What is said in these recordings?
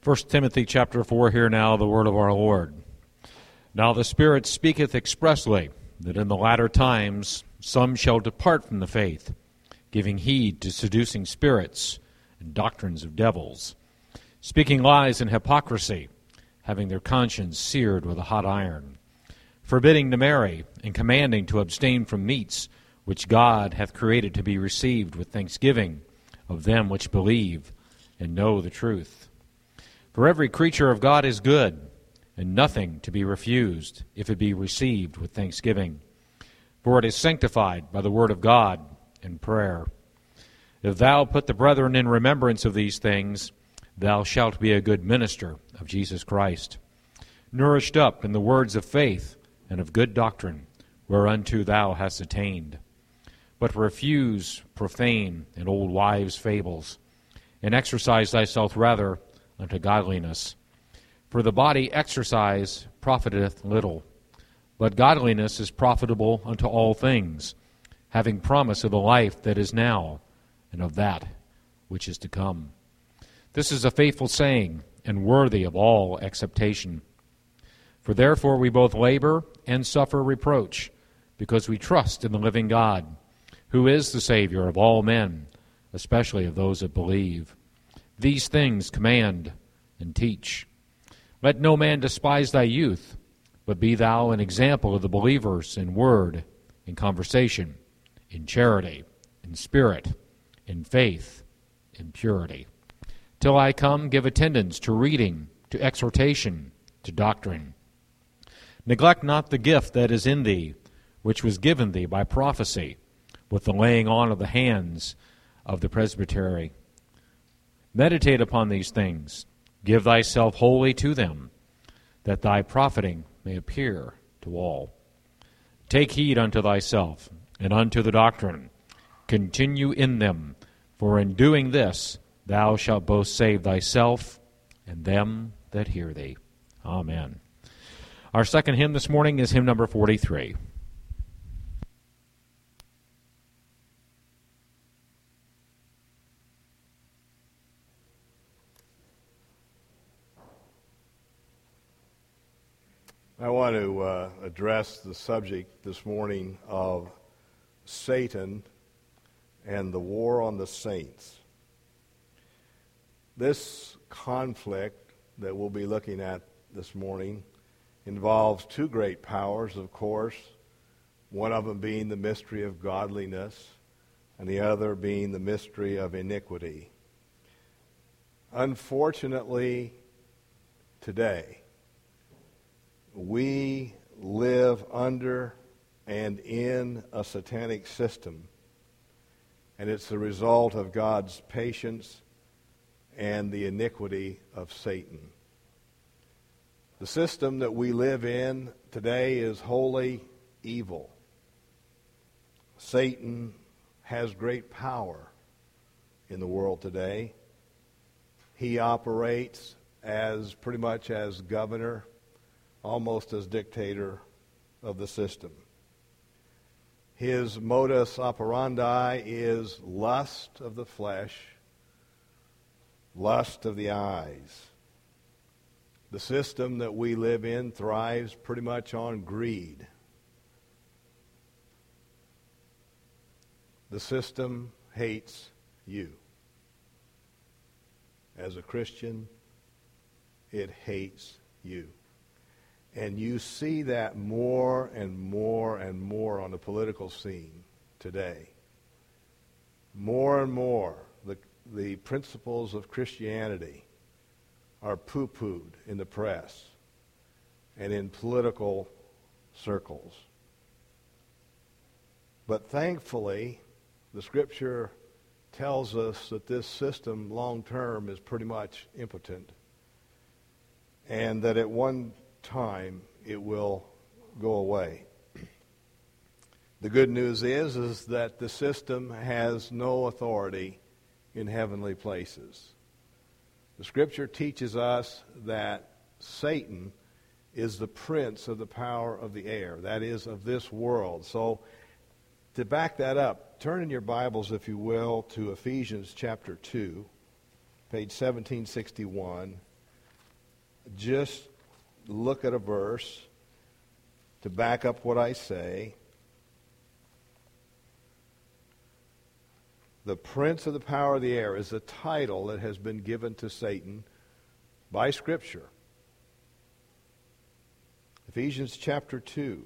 1 Timothy chapter 4, hear now the word of our Lord. Now the Spirit speaketh expressly, that in the latter times some shall depart from the faith, giving heed to seducing spirits and doctrines of devils, speaking lies and hypocrisy, having their conscience seared with a hot iron, forbidding to marry, and commanding to abstain from meats which God hath created to be received with thanksgiving of them which believe and know the truth. For every creature of God is good, and nothing to be refused, if it be received with thanksgiving. For it is sanctified by the word of God and prayer. If thou put the brethren in remembrance of these things, thou shalt be a good minister of Jesus Christ, nourished up in the words of faith and of good doctrine, whereunto thou hast attained. But refuse profane and old wives' fables, and exercise thyself rather unto godliness. For the body exercise profiteth little, but godliness is profitable unto all things, having promise of the life that is now, and of that which is to come. This is a faithful saying, and worthy of all acceptation. For therefore we both labor and suffer reproach, because we trust in the living God, who is the Savior of all men, especially of those that believe. These things command and teach. Let no man despise thy youth, but be thou an example of the believers in word, in conversation, in charity, in spirit, in faith, in purity. Till I come, give attendance to reading, to exhortation, to doctrine. Neglect not the gift that is in thee, which was given thee by prophecy, with the laying on of the hands of the presbytery. Meditate upon these things. Give thyself wholly to them, that thy profiting may appear to all. Take heed unto thyself and unto the doctrine. Continue in them, for in doing this thou shalt both save thyself and them that hear thee. Amen. Our second hymn this morning is hymn number 43. I want to address the subject this morning of Satan and the war on the saints. This conflict that we'll be looking at this morning involves two great powers, of course, one of them being the mystery of godliness and the other being the mystery of iniquity. Unfortunately, today, we live under and in a satanic system, and it's the result of God's patience and the iniquity of Satan. The system that we live in today is wholly evil. Satan has great power in the world today. He operates as pretty much as governor, almost as dictator of the system. His modus operandi is lust of the flesh, lust of the eyes. The system that we live in thrives pretty much on greed. The system hates you. As a Christian, it hates you. And you see that more and more and more on the political scene today. More and more, the principles of Christianity are poo-pooed in the press and in political circles. But thankfully, the Scripture tells us that this system long-term is pretty much impotent, and that at one time it will go away. The good news is that the system has no authority in heavenly places. The Scripture teaches us that Satan is the prince of the power of the air, that is, of this world. So, to back that up, turn in your Bibles, if you will, to Ephesians chapter 2, page 1761. just look at a verse to back up what I say. The prince of the power of the air is a title that has been given to Satan by Scripture. Ephesians chapter 2.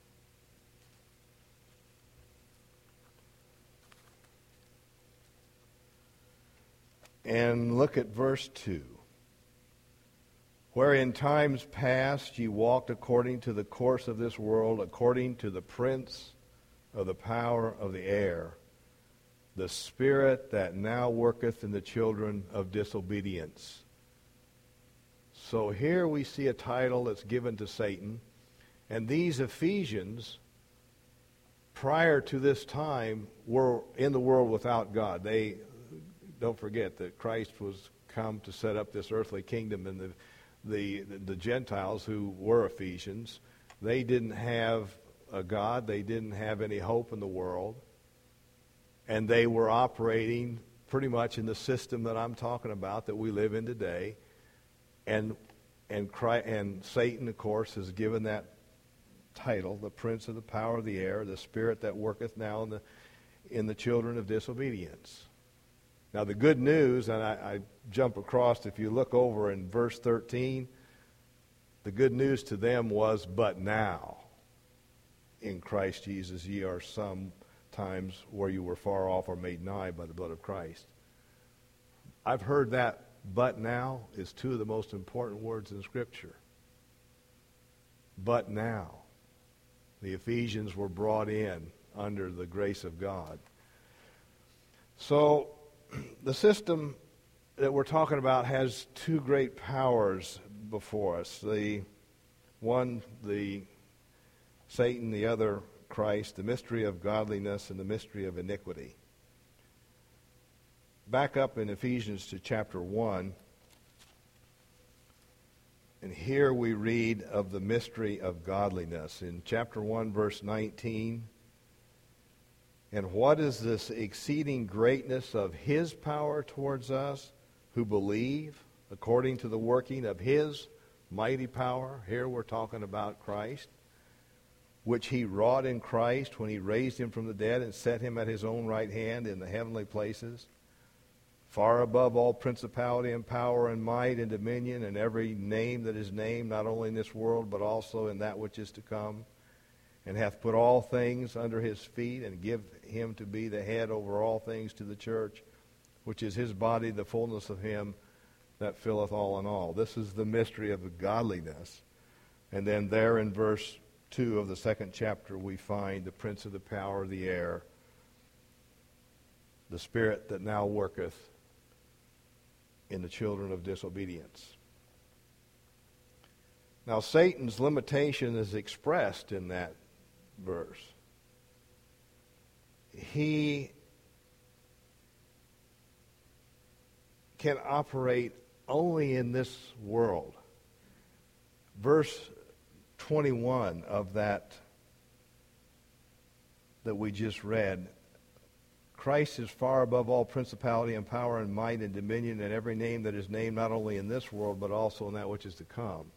And look at verse 2. Where in times past ye walked according to the course of this world, according to the prince of the power of the air, the spirit that now worketh in the children of disobedience. So here we see a title that's given to Satan. And these Ephesians, prior to this time, were in the world without God. They, don't forget that Christ was come to set up this earthly kingdom, and the Gentiles who were Ephesians, they didn't have a God. They didn't have any hope in the world. And they were operating pretty much in the system that I'm talking about that we live in today. And Satan, of course, is given that title, the prince of the power of the air, the spirit that worketh now in the children of disobedience. Now the good news, and I jump across, if you look over in verse 13, the good news to them was, but now in Christ Jesus ye are sometimes where you were far off or made nigh by the blood of Christ. I've heard that but now is two of the most important words in Scripture. But now. The Ephesians were brought in under the grace of God. So the system that we're talking about has two great powers before us. The one, the Satan, the other, Christ, the mystery of godliness and the mystery of iniquity. Back up in Ephesians to chapter 1, and here we read of the mystery of godliness. In chapter 1, verse 19, and what is this exceeding greatness of his power towards us who believe, according to the working of his mighty power? Here we're talking about Christ, which he wrought in Christ when he raised him from the dead and set him at his own right hand in the heavenly places, far above all principality and power and might and dominion and every name that is named, not only in this world but also in that which is to come, and hath put all things under his feet, and give him to be the head over all things to the church, which is his body, the fullness of him that filleth all in all. This is the mystery of the godliness. And then there in verse 2 of the second chapter we find the prince of the power of the air, the spirit that now worketh in the children of disobedience. Now Satan's limitation is expressed in that verse. He can operate only in this world. Verse 21 of that we just read, Christ is far above all principality and power and might and dominion and every name that is named, not only in this world but also in that which is to come.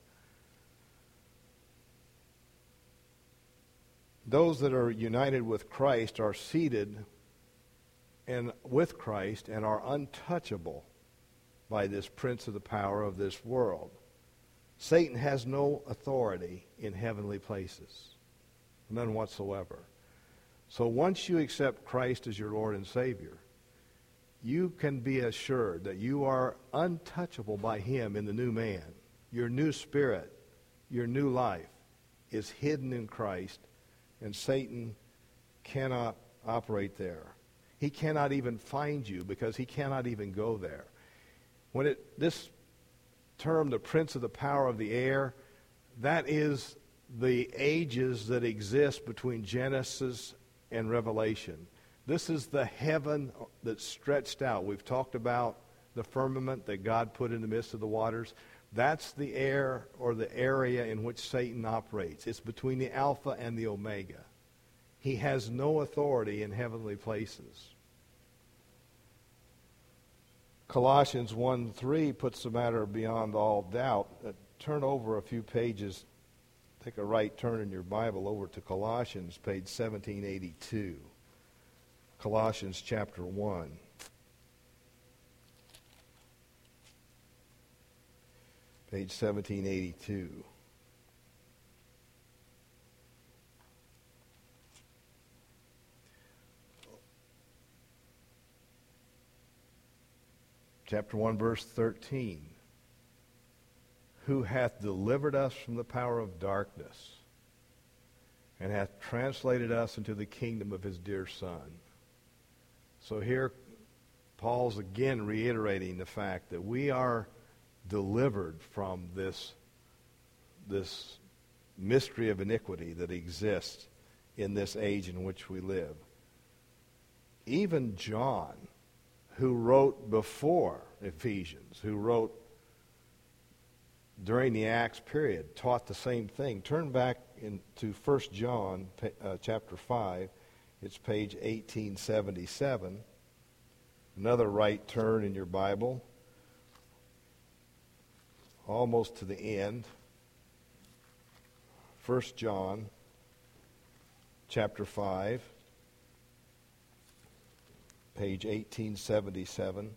Those that are united with Christ are seated and with Christ and are untouchable by this prince of the power of this world. Satan has no authority in heavenly places, none whatsoever. So once you accept Christ as your Lord and Savior, you can be assured that you are untouchable by him in the new man. Your new spirit, your new life is hidden in Christ, and Satan cannot operate there. He cannot even find you because he cannot even go there. This term, the prince of the power of the air, that is the ages that exist between Genesis and Revelation. This is the heaven that's stretched out. We've talked about the firmament that God put in the midst of the waters. That's the air or the area in which Satan operates. It's between the Alpha and the Omega. He has no authority in heavenly places. Colossians 1:3 puts the matter beyond all doubt that turn over a few pages, take a right turn in your Bible over to Colossians, page 1782. Colossians chapter 1. Page 1782. Chapter 1, verse 13. Who hath delivered us from the power of darkness, and hath translated us into the kingdom of his dear Son. So here, Paul's again reiterating the fact that we are delivered from this mystery of iniquity that exists in this age in which we live. Even John, who wrote before Ephesians, who wrote during the Acts period, taught the same thing. Turn back into 1 John chapter 5. It's page 1877. Another right turn in your Bible, almost to the end. 1 John chapter 5, page 1877.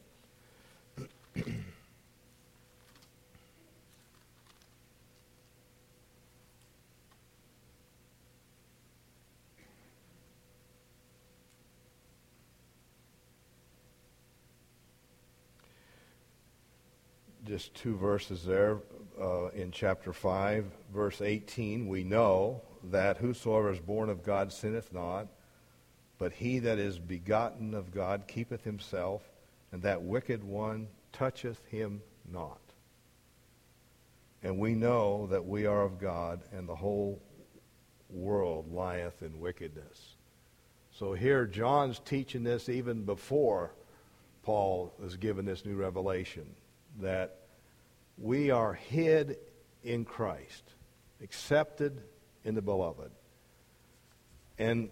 Just two verses there in chapter 5, verse 18. We know that whosoever is born of God sinneth not, but he that is begotten of God keepeth himself, and that wicked one toucheth him not. And we know that we are of God, and the whole world lieth in wickedness. So here John's teaching this even before Paul is given this new revelation, that we are hid in Christ, accepted in the Beloved. And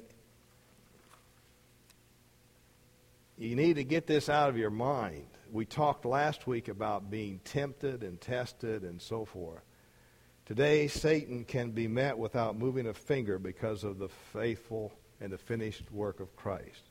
you need to get this out of your mind. We talked last week about being tempted and tested and so forth. Today, Satan can be met without moving a finger because of the faithful and the finished work of Christ.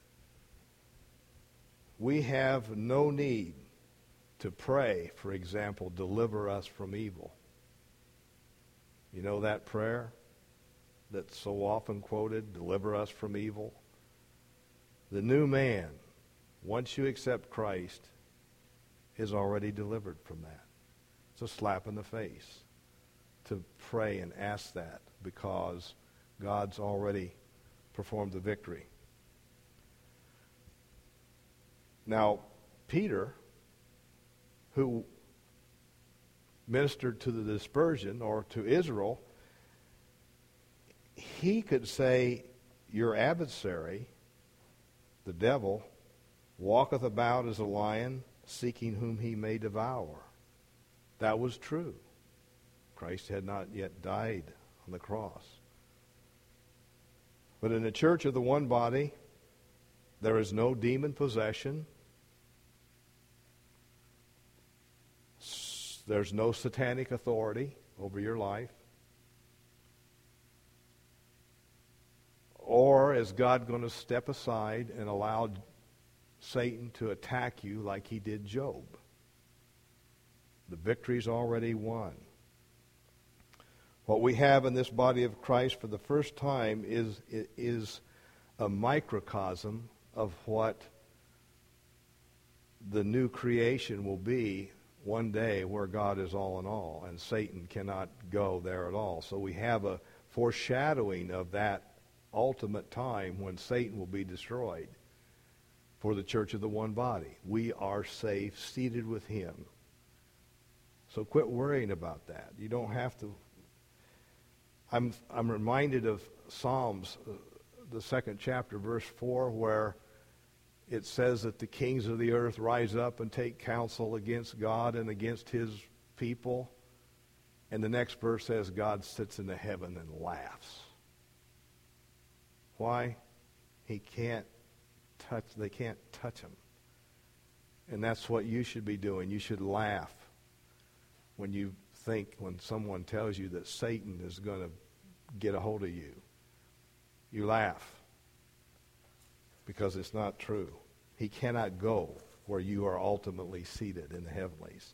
We have no need to pray, for example, deliver us from evil. You know that prayer that's so often quoted, deliver us from evil? The new man, once you accept Christ, is already delivered from that. It's a slap in the face to pray and ask that, because God's already performed the victory. Now, Peter, who ministered to the dispersion, or to Israel, he could say, your adversary, the devil, walketh about as a lion, seeking whom he may devour. That was true. Christ had not yet died on the cross. But in the church of the one body, there is no demon possession. There's no satanic authority over your life. Or is God going to step aside and allow Satan to attack you like he did Job? The victory's already won. What we have in this body of Christ for the first time is a microcosm of what the new creation will be one day, where God is all in all and Satan cannot go there at all. So we have a foreshadowing of that ultimate time when Satan will be destroyed for the church of the one body. We are safe, seated with him. So quit worrying about that. You don't have to. I'm reminded of Psalms, the 2nd chapter, verse 4, where it says that the kings of the earth rise up and take counsel against God and against his people. And the next verse says God sits in the heaven and laughs. Why? They can't touch him. And that's what you should be doing. You should laugh when you think when someone tells you that Satan is going to get a hold of you. You laugh because it's not true. He cannot go where you are ultimately seated in the heavenlies.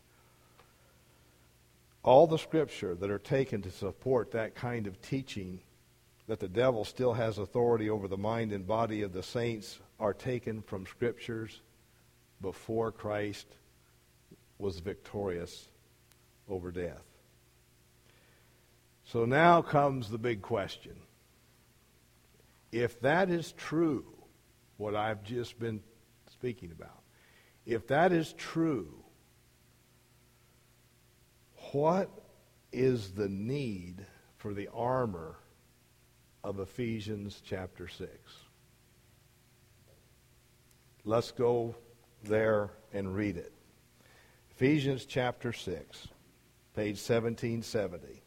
All the scripture that are taken to support that kind of teaching that the devil still has authority over the mind and body of the saints are taken from scriptures before Christ was victorious over death. So now comes the big question. If that is true, what I've just been speaking about, if that is true, what is the need for the armor of Ephesians chapter 6? Let's go there and read it. Ephesians chapter 6, page 1770.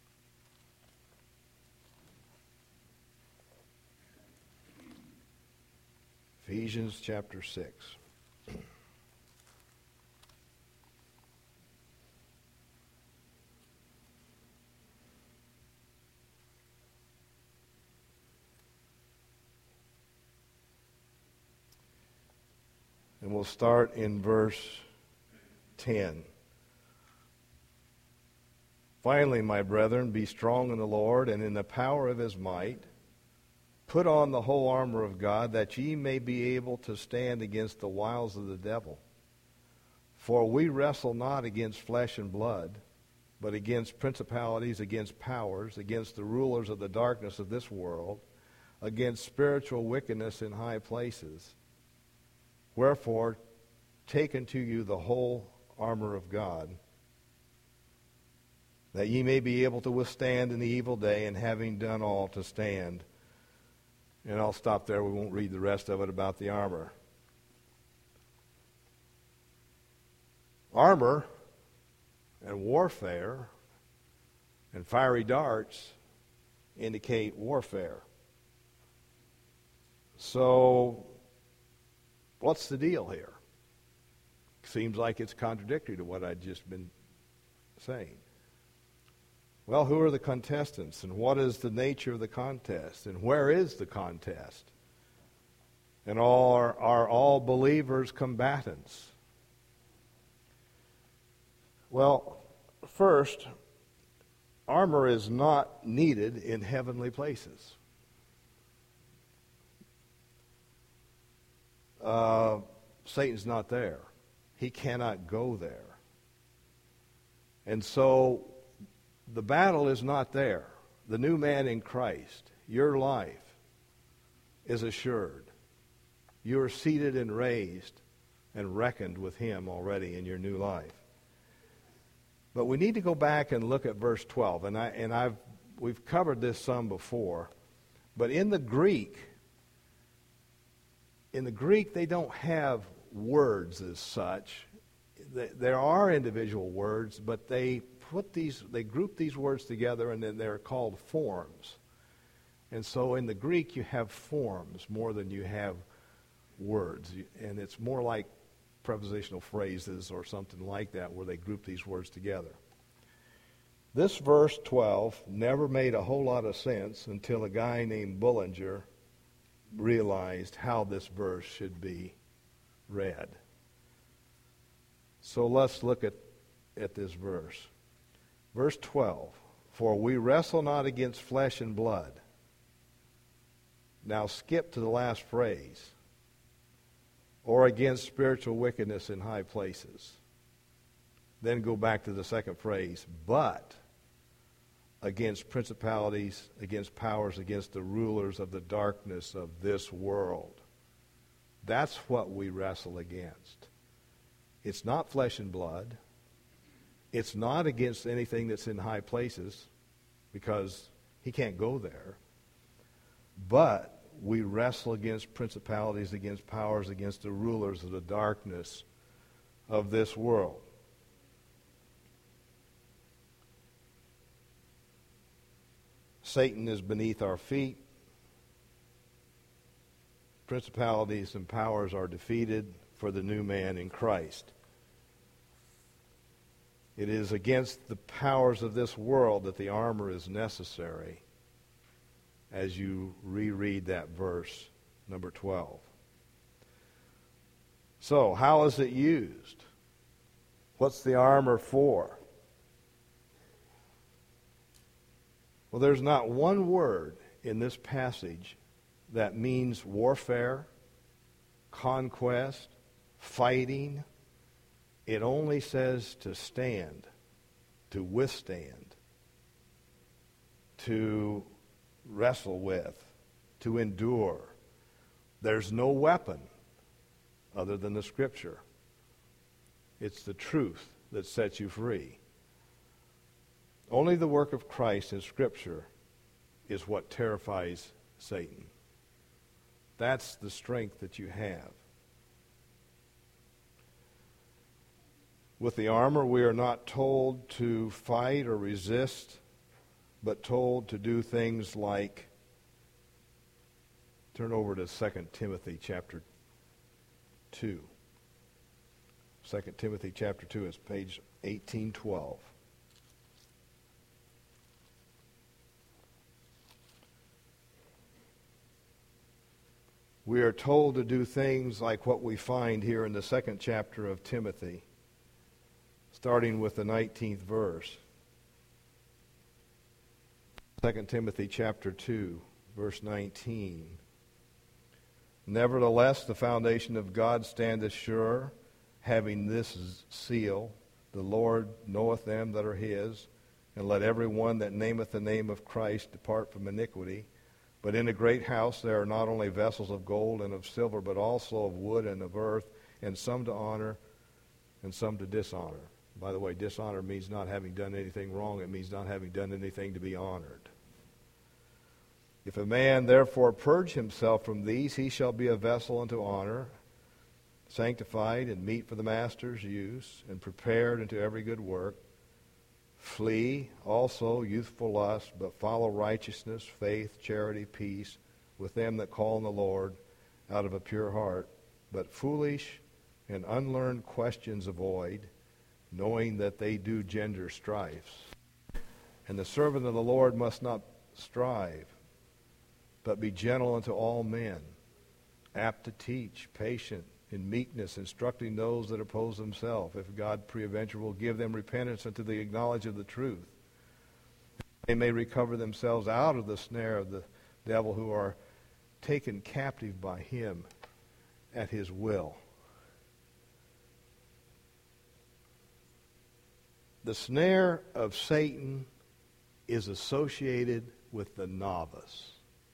Ephesians chapter 6. And we'll start in verse 10. Finally, my brethren, be strong in the Lord and in the power of his might. Put on the whole armor of God, that ye may be able to stand against the wiles of the devil. For we wrestle not against flesh and blood, but against principalities, against powers, against the rulers of the darkness of this world, against spiritual wickedness in high places. Wherefore, take unto you the whole armor of God, that ye may be able to withstand in the evil day, and having done all, to stand. And I'll stop there. We won't read the rest of it about the armor. Armor and warfare and fiery darts indicate warfare. So, what's the deal here? Seems like it's contradictory to what I'd just been saying. Well, who are the contestants, and what is the nature of the contest, and where is the contest? And are all believers combatants? Well, first, armor is not needed in heavenly places. Satan's not there. He cannot go there. And so the battle is not there. The new man in Christ, your life is assured. You are seated and raised and reckoned with him already in your new life. But we need to go back and look at verse 12. We've covered this some before. But in the Greek, they don't have words as such. There are individual words, but they group these words together, and then they're called forms. And so in the Greek, you have forms more than you have words. And it's more like prepositional phrases or something like that, where they group these words together. This verse 12 never made a whole lot of sense until a guy named Bullinger realized how this verse should be read. So let's look at this verse. Verse 12, for we wrestle not against flesh and blood. Now skip to the last phrase. Or against spiritual wickedness in high places. Then go back to the second phrase, but against principalities, against powers, against the rulers of the darkness of this world. That's what we wrestle against. It's not flesh and blood. It's not against anything that's in high places, because he can't go there. But we wrestle against principalities, against powers, against the rulers of the darkness of this world. Satan is beneath our feet. Principalities and powers are defeated for the new man in Christ. It is against the powers of this world that the armor is necessary as you reread that verse, number 12. So, how is it used? What's the armor for? Well, there's not one word in this passage that means warfare, conquest, fighting. It only says to stand, to withstand, to wrestle with, to endure. There's no weapon other than the Scripture. It's the truth that sets you free. Only the work of Christ in Scripture is what terrifies Satan. That's the strength that you have. With the armor, we are not told to fight or resist, but told to do things like, turn over to 2 Timothy chapter 2. 2 Timothy chapter 2 is page 1812. We are told to do things like what we find here in the 2nd chapter of Timothy, starting with the 19th verse. 2 Timothy chapter 2, verse 19. Nevertheless, the foundation of God standeth sure, having this seal, the Lord knoweth them that are his, and let every one that nameth the name of Christ depart from iniquity. But in a great house there are not only vessels of gold and of silver, but also of wood and of earth, and some to honor and some to dishonor. By the way, dishonor means not having done anything wrong. It means not having done anything to be honored. If a man therefore purge himself from these, he shall be a vessel unto honor, sanctified and meet for the master's use, and prepared unto every good work. Flee also youthful lust, but follow righteousness, faith, charity, peace, with them that call on the Lord out of a pure heart. But foolish and unlearned questions avoid, knowing that they do gender strifes. And the servant of the Lord must not strive, but be gentle unto all men, apt to teach, patient, in meekness, instructing those that oppose themselves, if God peradventure will give them repentance unto the knowledge of the truth. They may recover themselves out of the snare of the devil, who are taken captive by him at his will. The snare of Satan is associated with the novice.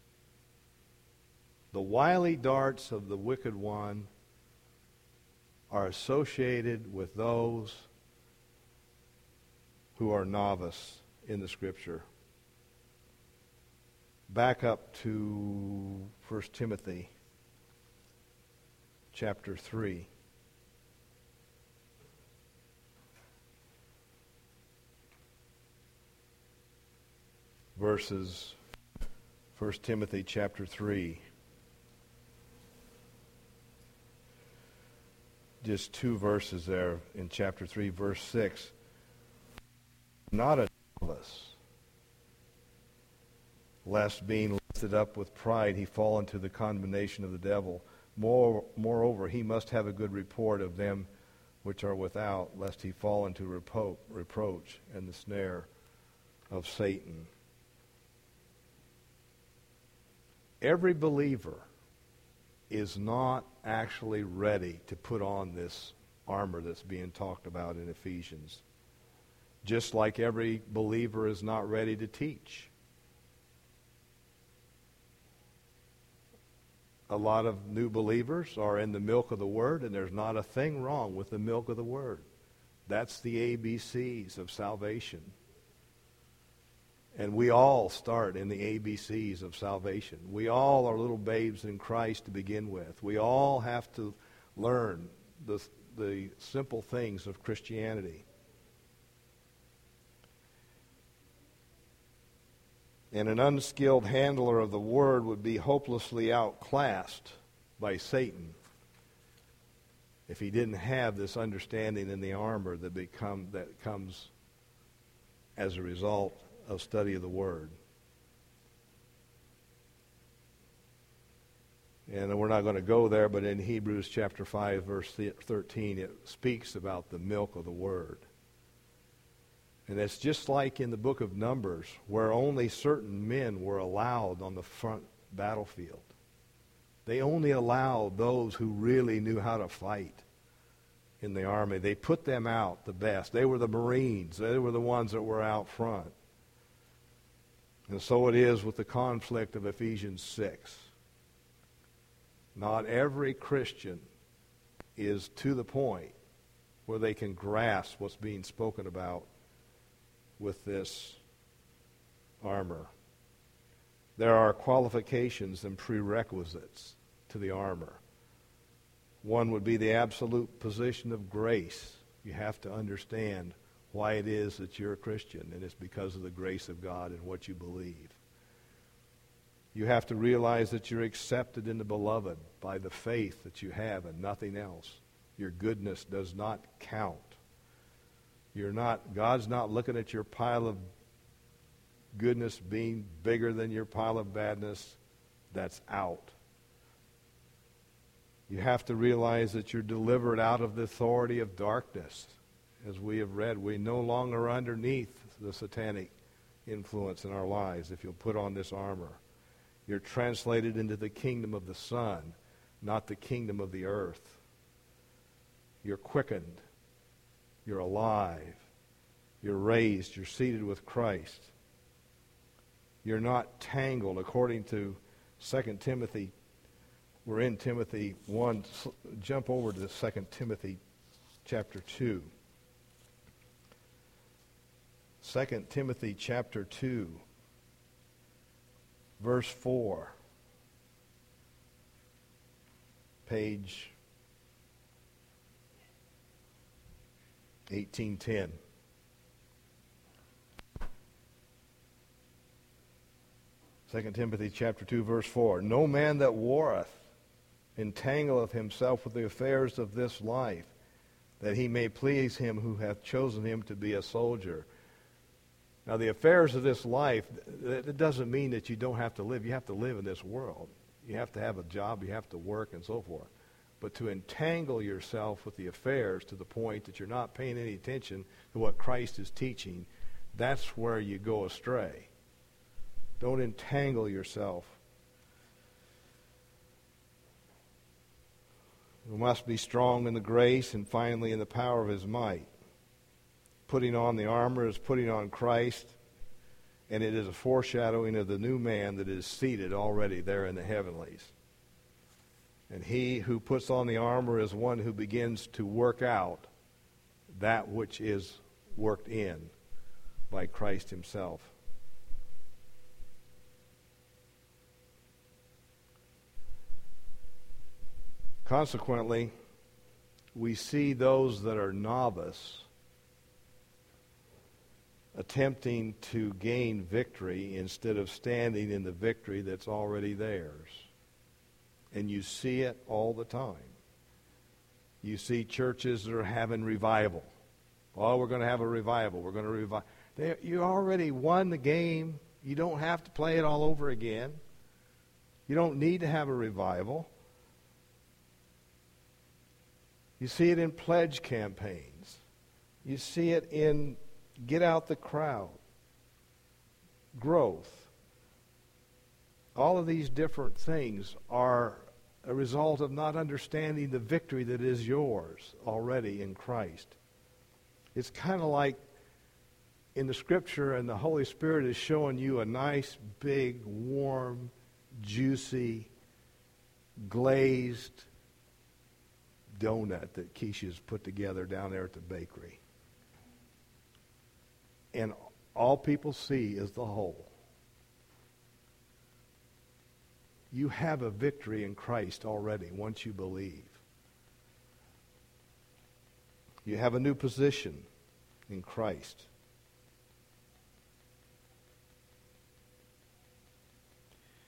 The wily darts of the wicked one are associated with those who are novice in the Scripture. Back up to 1 Timothy chapter 3. Verses 1 Timothy chapter 3. Just two verses there in chapter 3, verse 6. Not a novice, lest being lifted up with pride he fall into the condemnation of the devil. Moreover, he must have a good report of them which are without, lest he fall into reproach and the snare of Satan. Every believer is not actually ready to put on this armor that's being talked about in Ephesians. Just like every believer is not ready to teach. A lot of new believers are in the milk of the Word, and there's not a thing wrong with the milk of the Word. That's the ABCs of salvation. And we all start in the ABCs of salvation. We all are little babes in Christ to begin with. We all have to learn the simple things of Christianity. And an unskilled handler of the Word would be hopelessly outclassed by Satan. if he didn't have this understanding in the armor that comes as a result of study of the Word. And we're not going to go there, but in Hebrews chapter 5, verse 13, it speaks about the milk of the Word. And it's just like in the book of Numbers, where only certain men were allowed on the front battlefield. They only allowed those who really knew how to fight in the army. They put them out the best. They were the Marines. They were the ones that were out front. And so it is with the conflict of Ephesians 6. Not every Christian is to the point where they can grasp what's being spoken about with this armor. There are qualifications and prerequisites to the armor. One would be the absolute position of grace. You have to understand why it is that you're a Christian, and it's because of the grace of God and what you believe. You have to realize that you're accepted in the beloved by the faith that you have and nothing else. Your goodness does not count. God's not looking at your pile of goodness being bigger than your pile of badness. That's out. You have to realize that you're delivered out of the authority of darkness. As we have read, we no longer are underneath the satanic influence in our lives if you'll put on this armor. You're translated into the kingdom of the Son, not the kingdom of the earth. You're quickened. You're alive. You're raised. You're seated with Christ. You're not tangled. According to 2 Timothy, we're in Timothy 1. Jump over to 2 Timothy chapter 2. 2 Timothy chapter 2. Verse 4, page 1810. Second Timothy chapter 2, verse 4. No man that warreth entangleth himself with the affairs of this life, that he may please him who hath chosen him to be a soldier. Now, the affairs of this life, it doesn't mean that you don't have to live. You have to live in this world. You have to have a job. You have to work and so forth. But to entangle yourself with the affairs to the point that you're not paying any attention to what Christ is teaching, that's where you go astray. Don't entangle yourself. You must be strong in the grace and finally in the power of his might. Putting on the armor is putting on Christ, and it is a foreshadowing of the new man that is seated already there in the heavenlies. And he who puts on the armor is one who begins to work out that which is worked in by Christ himself. Consequently, we see those that are novice attempting to gain victory instead of standing in the victory that's already theirs. And you see it all the time. You see churches that are having revival. Oh, we're going to have a revival. We're going to revive. You already won the game. You don't have to play it all over again. You don't need to have a revival. You see it in pledge campaigns. You see it in get out the crowd, growth. All of these different things are a result of not understanding the victory that is yours already in Christ. It's kind of like in the Scripture, and the Holy Spirit is showing you a nice, big, warm, juicy, glazed donut that Keisha's put together down there at the bakery. And all people see is the whole. You have a victory in Christ already once you believe. You have a new position in Christ.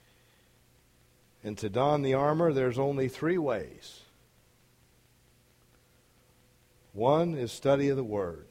And to don the armor, there's only 3 ways. One is study of the Word.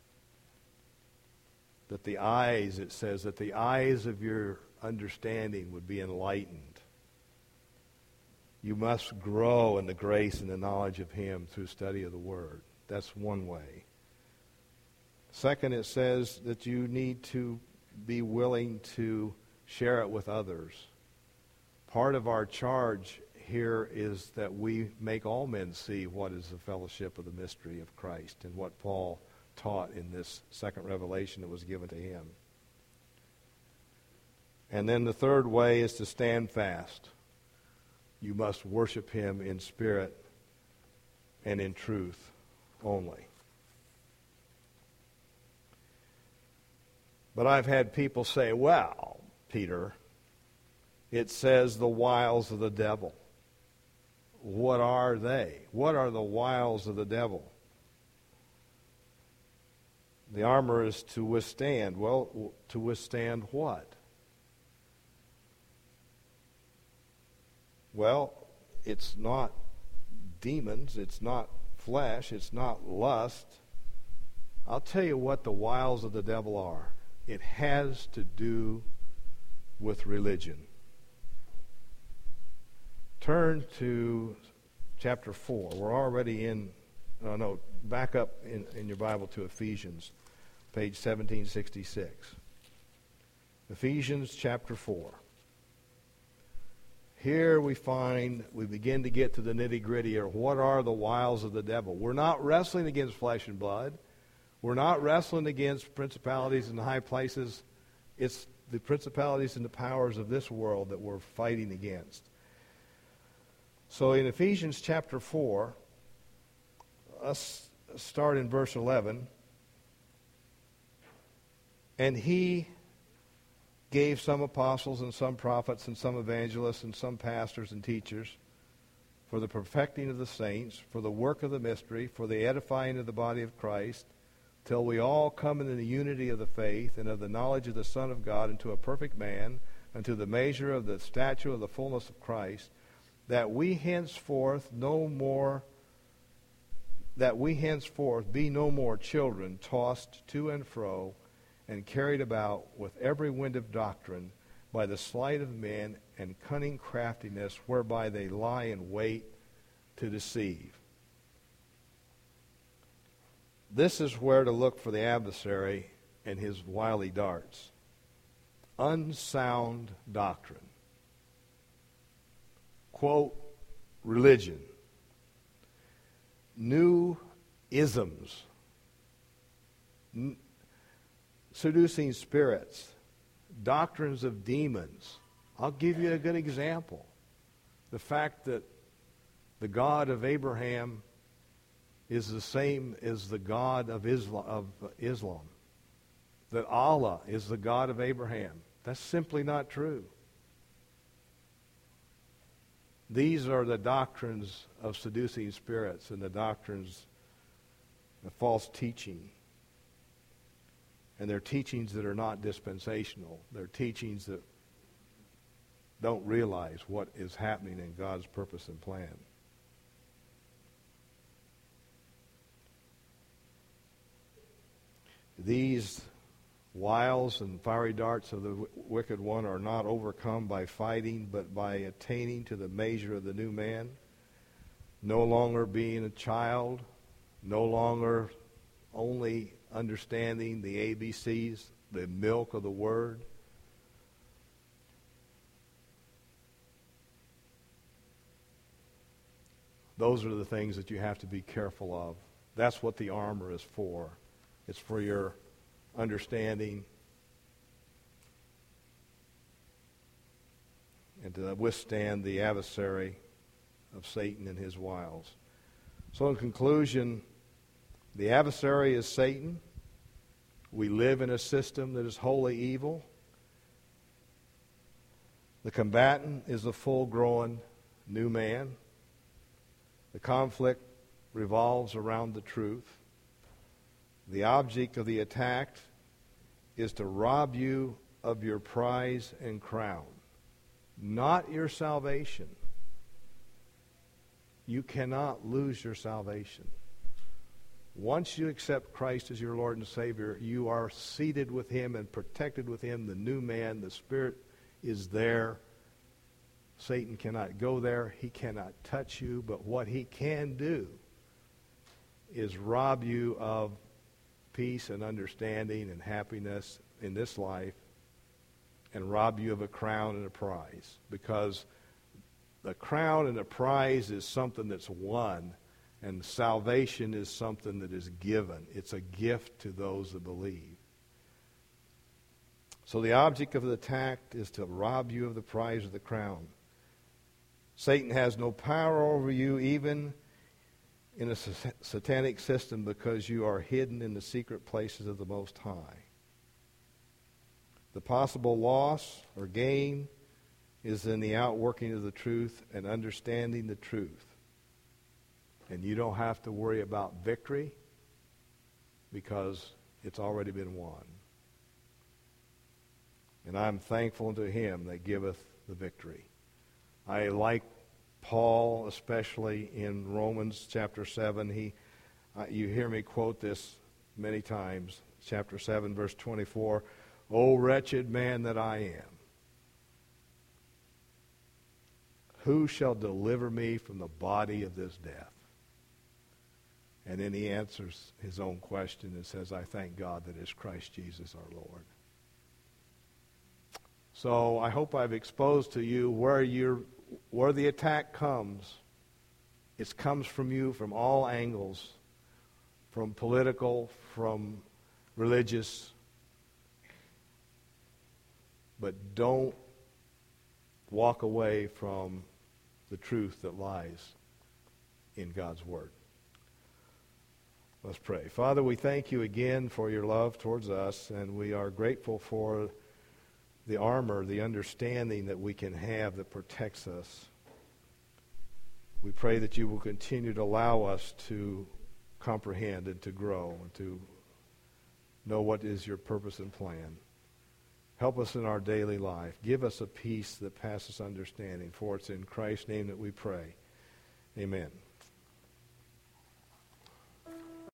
That the eyes, it says, that the eyes of your understanding would be enlightened. You must grow in the grace and the knowledge of Him through study of the Word. That's one way. Second, it says that you need to be willing to share it with others. Part of our charge here is that we make all men see what is the fellowship of the mystery of Christ and what Paul taught in this second revelation that was given to him. And then the third way is to stand fast. You must worship Him in spirit and in truth only. But I've had people say, well, Peter, it says the wiles of the devil. What are they? What are the wiles of the devil? The armor is to withstand. Well, to withstand what? Well, it's not demons, it's not flesh, it's not lust. I'll tell you what the wiles of the devil are. It has to do with religion. Turn to chapter 4. We're already in, back up in your Bible to Ephesians, page 1766. Ephesians chapter 4. Here we begin to get to the nitty-gritty, or what are the wiles of the devil. We're not wrestling against flesh and blood. We're not wrestling against principalities in the high places. It's the principalities and the powers of this world that we're fighting against. So in Ephesians chapter 4, let's start in verse 11. And He gave some apostles and some prophets and some evangelists and some pastors and teachers for the perfecting of the saints, for the work of the mystery, for the edifying of the body of Christ, till we all come into the unity of the faith and of the knowledge of the Son of God, into a perfect man, unto the measure of the stature of the fullness of Christ, that we henceforth be no more children, tossed to and fro, and carried about with every wind of doctrine, by the sleight of men and cunning craftiness, whereby they lie in wait to deceive. This is where to look for the adversary and his wily darts. Unsound doctrine. Quote, religion. New isms. Seducing spirits. Doctrines of demons. I'll give you a good example. The fact that the God of Abraham is the same as the God of Islam. That Allah is the God of Abraham. That's simply not true. These are the doctrines of seducing spirits and the doctrines of false teaching. And they're teachings that are not dispensational. They're teachings that don't realize what is happening in God's purpose and plan. These wiles and fiery darts of the wicked one are not overcome by fighting, but by attaining to the measure of the new man, no longer being a child, no longer only understanding the ABCs, the milk of the Word. Those are the things that you have to be careful of. That's what the armor is for. It's for your understanding and to withstand the adversary of Satan and his wiles. So in conclusion, the adversary is Satan. We live in a system that is wholly evil. The combatant is the full-grown new man. The conflict revolves around the truth. The object of the attack is to rob you of your prize and crown, not your salvation. You cannot lose your salvation. Once you accept Christ as your Lord and Savior, you are seated with him and protected with him. The new man, the Spirit is there. Satan cannot go there. He cannot touch you. But what he can do is rob you of peace and understanding and happiness in this life and rob you of a crown and a prize. Because the crown and the prize is something that's won, and salvation is something that is given. It's a gift to those that believe. So the object of the attack is to rob you of the prize of the crown. Satan has no power over you, even in a satanic system, because you are hidden in the secret places of the Most High. The possible loss or gain is in the outworking of the truth and understanding the truth. And you don't have to worry about victory because it's already been won. And I'm thankful to him that giveth the victory. I like Paul, especially in Romans chapter 7. You hear me quote this many times. Chapter 7, verse 24. O wretched man that I am, who shall deliver me from the body of this death? And then he answers his own question and says, I thank God that it's Christ Jesus our Lord. So I hope I've exposed to you where the attack comes. It comes from you from all angles, from political, from religious. But don't walk away from the truth that lies in God's Word. Let's pray. Father, we thank you again for your love towards us, and we are grateful for the armor, the understanding that we can have that protects us. We pray that you will continue to allow us to comprehend and to grow and to know what is your purpose and plan. Help us in our daily life. Give us a peace that passes understanding. For it's in Christ's name that we pray. Amen.